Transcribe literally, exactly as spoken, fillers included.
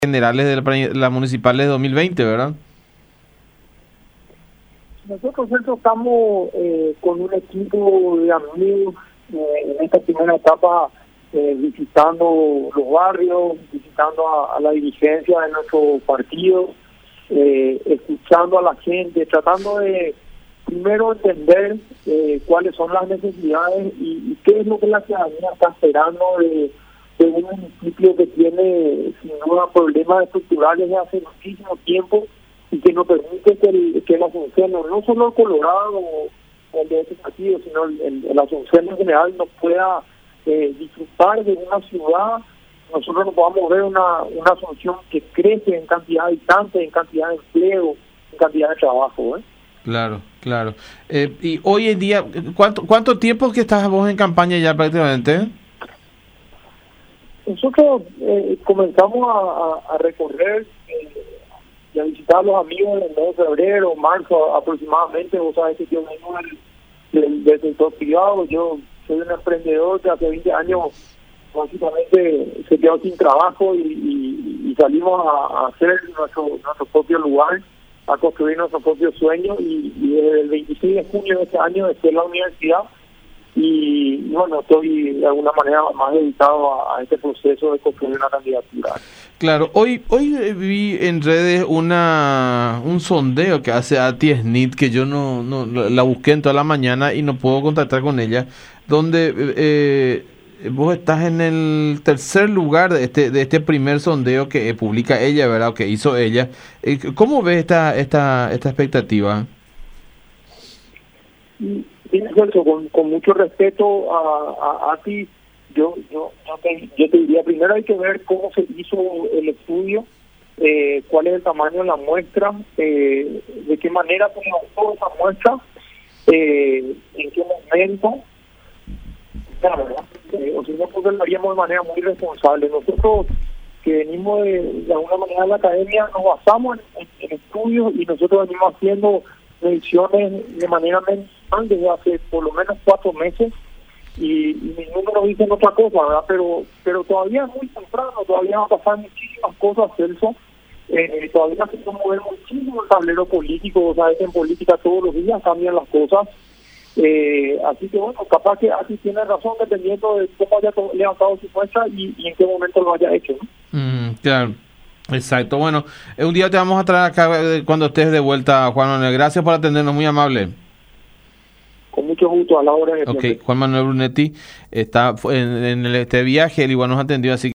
generales de la- las municipales de dos mil veinte, ¿verdad? Nosotros Celso, estamos eh, con un equipo de amigos eh, en esta primera etapa, eh, visitando los barrios, visitando a, a la dirigencia de nuestro partido, eh, escuchando a la gente, tratando de primero entender eh, cuáles son las necesidades y, y qué es lo que la ciudadanía está esperando de, de un municipio que tiene sin duda problemas estructurales de hace muchísimo tiempo y que no permite que el, que el Asunción, no solo el Colorado o el de ese partido, sino el, el, el Asunción en general no pueda eh, disfrutar de una ciudad. Nosotros no podamos ver una, una Asunción que crece en cantidad de habitantes, en cantidad de empleo, en cantidad de trabajo, ¿eh? Claro, claro. Eh, y hoy en día, ¿cuánto, cuánto tiempo que estás vos en campaña ya prácticamente? Nosotros eh, comenzamos a, a, a recorrer eh, y a visitar a los amigos en el mes de febrero, marzo aproximadamente. Vos sabés que yo vengo del, del, del sector privado, yo soy un emprendedor que hace veinte años básicamente se quedó sin trabajo y, y, y salimos a, a hacer nuestro, nuestro propio lugar, a construir nuestro propio sueño y, y desde el veintiséis de junio de este año estoy en la universidad y bueno, estoy de alguna manera más dedicado a, a este proceso de construir una candidatura. Claro, hoy hoy vi en redes una un sondeo que hace Ati Snit, que yo no, no la busqué en toda la mañana y no puedo contactar con ella, donde eh, vos estás en el tercer lugar de este de este primer sondeo que eh, publica ella, ¿verdad? O que hizo ella. Eh, ¿Cómo ves esta esta esta expectativa? Y, y Celso, con, con mucho respeto a, a, a ti, yo, yo, yo, te, yo te diría, primero hay que ver cómo se hizo el estudio, eh, cuál es el tamaño de la muestra, eh, de qué manera se levantó esa muestra, eh, en qué momento, la verdad, eh, o si no, pues lo haríamos de manera muy responsable. Nosotros que venimos de, de alguna manera de la academia, nos basamos en, en, en estudios y nosotros venimos haciendo mediciones de manera mensual desde hace por lo menos cuatro meses y, y mis números dicen otra cosa, ¿verdad? Pero pero todavía es muy temprano, todavía van a pasar muchísimas cosas, Celso. Eh, todavía se puede mover muchísimo el tablero político, o sea, en política todos los días cambian las cosas. Eh, así que bueno, capaz que así tiene razón dependiendo de cómo haya to- levantado su muestra y, y en qué momento lo haya hecho, ¿no? Mm, claro. Exacto. Bueno, eh, un día te vamos a traer acá eh, cuando estés de vuelta, Juan Manuel. Gracias por atendernos, muy amable. Con mucho gusto, a la hora de Ok, siempre. Juan Manuel Brunetti está fue en, en el- este viaje, él igual nos atendió, así